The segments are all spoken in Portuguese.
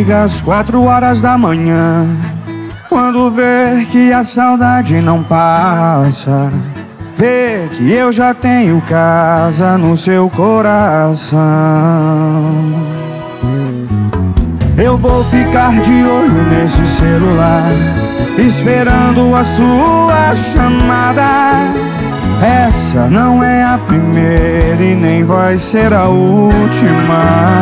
liga às 4 horas da manhã, quando vê que a saudade não passa, vê que eu já tenho casa no seu coração. Eu vou ficar de olho nesse celular, esperando a sua chamada. Essa não é a primeira e nem vai ser a última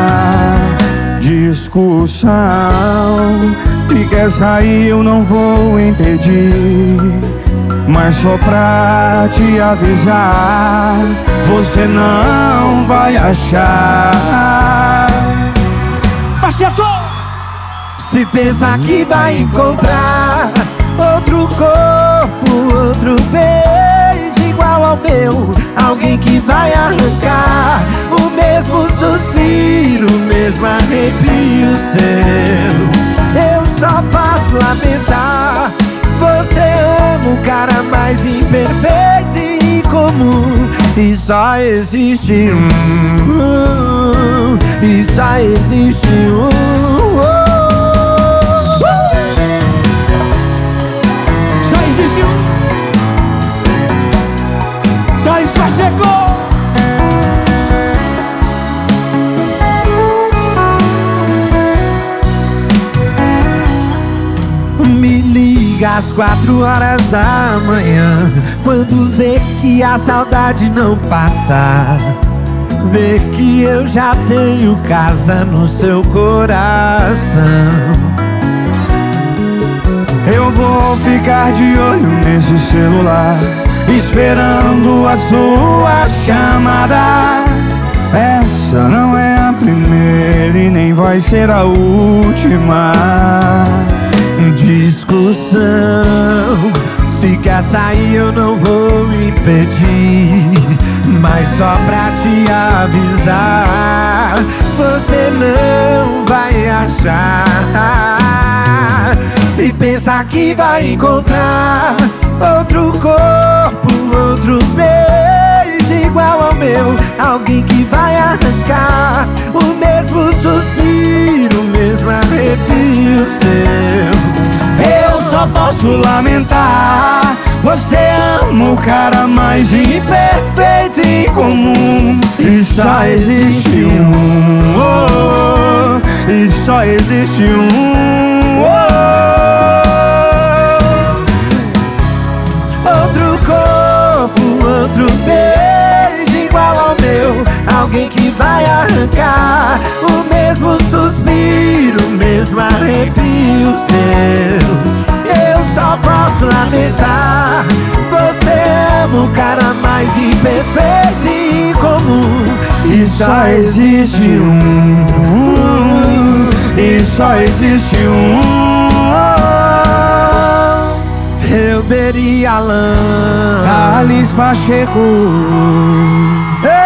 discussão. Se quer sair eu não vou impedir, mas só pra te avisar, você não vai achar. Pacheco! Se pensa que vai encontrar outro corpo, outro beijo igual ao meu, alguém que vai arrancar o mesmo suspiro, o mesmo arrepio seu, eu só posso lamentar. Você ama o cara mais imperfeito e incomum, e só existe e só existe Só existe Thales Pacheco! Me liga às 4 horas da manhã, quando vê que a saudade não passa, vê que eu já tenho casa no seu coração. Eu vou ficar de olho nesse celular, esperando a sua chamada. Essa não é a primeira e nem vai ser a última discussão. Se quer sair eu não vou impedir, mas só pra te avisar, você não vai achar. Se pensar que vai encontrar outro corpo, outro beijo igual ao meu, alguém que vai arrancar o mesmo suspiro, o mesmo arrepio seu, eu só posso lamentar. Você ama o cara mais imperfeito e incomum, e só existe e só existe outro corpo, outro beijo igual ao meu, alguém que vai arrancar o mesmo suspiro, o mesmo arrepio seu, eu só posso lamentar. Você ama o cara mais imperfeito e incomum, e só existe e só existe Eu beria lã, Thales Pacheco.